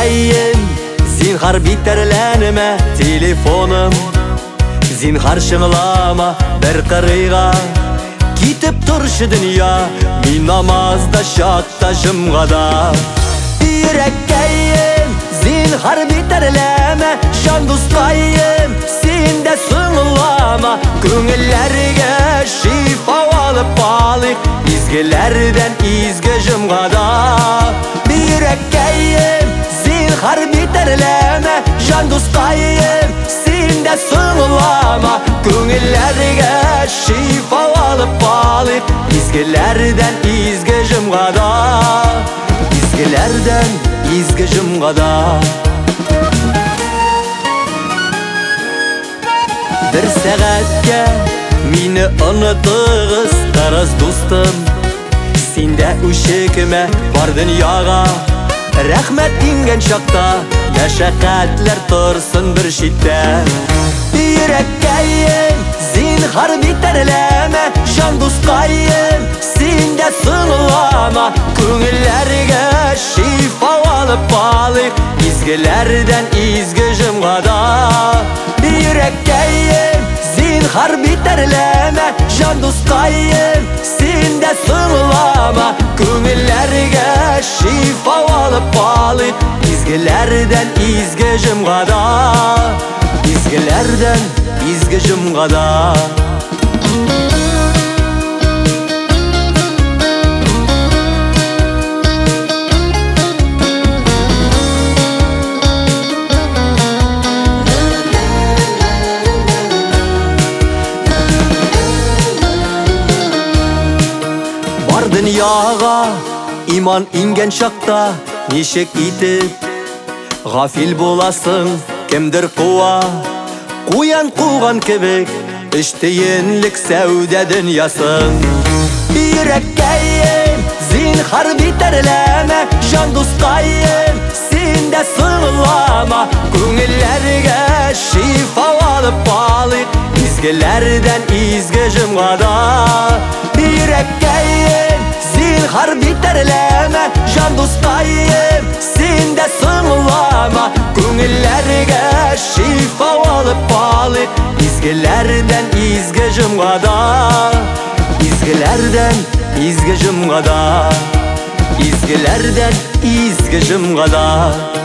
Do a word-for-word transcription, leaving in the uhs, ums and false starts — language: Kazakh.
Yürekkeyim zinhar biterlenme telefonum. Zinhar şыңlama bir qırыйға Кетіп тұршы дүния, мен намазда шатта жымғада. Yürekkeyim zinhar biterleme жан дұстайым, сен де сыңлама. Көңіллерге шифа алып алайық, изгілерден изгі жымғада. Yürekkeyim zinhar biterleme жан дұстайым, сен де сыңлама. Көңіллерге шифа алып алайық, изгілерден изгі жымғада. Изгілерден изгі жымғада. Bir сәғәтке мені ұнытығыз қырыз достым. Сенде үшекіме бар дүнияға, рәхмәт инген шақта мәшәқәтләр тұрсын бір шетте. Yürekkeyim zinhar biterleme жан дұстайым, сен де сыңлама. Көңіллерге шифа алып алайық, изгілерден изгі жымғада. Yürekkeyim zinhar biterleme жан дұстайым, сен де сыңлама. Көңіллерге шифа алып алайық, изгілерден изгі жымғада. Изгілерден изгі жымғада. Бар дүнияға иман инген шақта, нешек итіп ғафил боласың, кімдір қуа қуян қуған кебек, іштейінлік сәуде дүниясың. Yürekkeyim zinhar biterleme жан дұстайым, сен де сыңлама. Көңіллерге шифа алып алайық, изгілерден изгі жымғада. Yürekkeyim zinhar biterleme жан дұстайым, сен де сыңлама. Көңіллерге шифа алып алайық, изгілерден изгі жымғада. Изгілерден изгі жымғада. Изгілерден изгі жымғада.